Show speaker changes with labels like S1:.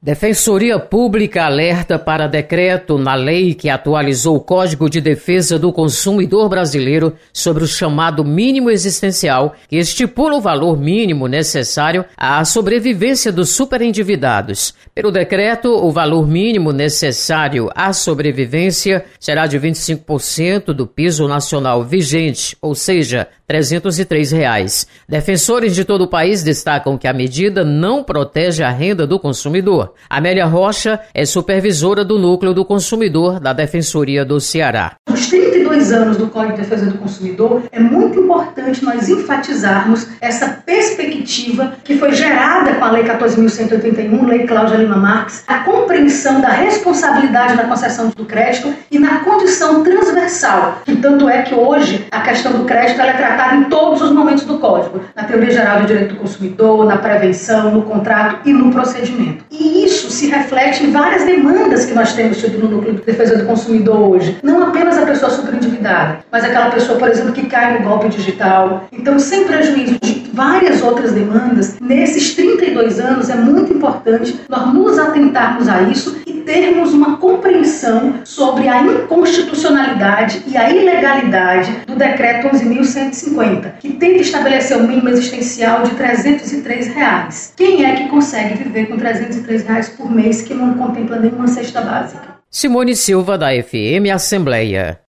S1: Defensoria Pública alerta para decreto na lei que atualizou o Código de Defesa do Consumidor brasileiro sobre o chamado mínimo existencial, que estipula o valor mínimo necessário à sobrevivência dos superendividados. Pelo decreto, o valor mínimo necessário à sobrevivência será de 25% do piso nacional vigente, ou seja, R$ 303. Defensores de todo o país destacam que a medida não protege a renda do consumidor. Amélia Rocha é supervisora do Núcleo do Consumidor da Defensoria do Ceará.
S2: Os 32 anos do Código de Defesa do Consumidor, é muito importante nós enfatizarmos essa perspectiva que foi gerada com a Lei 14.181, Lei Cláudia Lima Marques, a compreensão da responsabilidade na concessão do crédito e na condição transversal, que tanto é que hoje a questão do crédito ela é tratada em todos os momentos do Código, na Teoria Geral do Direito do Consumidor, na prevenção, no contrato e no procedimento. E isso se reflete em várias demandas que nós temos tido no Núcleo de Defesa do Consumidor hoje. Não apenas a pessoa superendividada, mas aquela pessoa, por exemplo, que cai no golpe digital. Então, sem prejuízo de várias outras demandas, nesses 32 anos é muito importante nós nos atentarmos a isso e termos uma compreensão sobre a inconstitucionalidade e a ilegalidade do Decreto 11.150, que tenta estabelecer um mínimo existencial de R$ 303. Quem é que consegue viver com R$ 303 por mês que não contempla nenhuma cesta básica?
S1: Simone Silva, da FM Assembleia.